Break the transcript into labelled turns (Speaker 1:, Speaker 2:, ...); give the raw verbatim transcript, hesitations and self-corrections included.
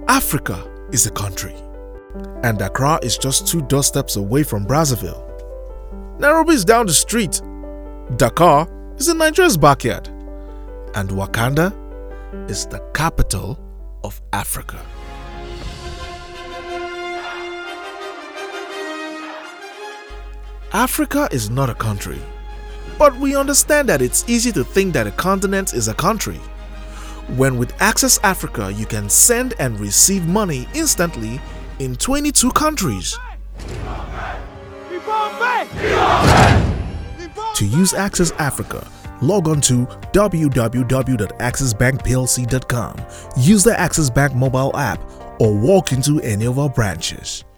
Speaker 1: Africa is a country, and Accra is just two doorsteps away from Brazzaville. Nairobi is down the street. Dakar is in Nigeria's backyard, and Wakanda is the capital of Africa. Africa is not a country, but we understand that it's easy to think that a continent is a country. When with Access Africa, you can send and receive money instantly in twenty-two countries. To use Access Africa, log on to w w w dot access bank p l c dot com, use the Access Bank mobile app, or walk into any of our branches.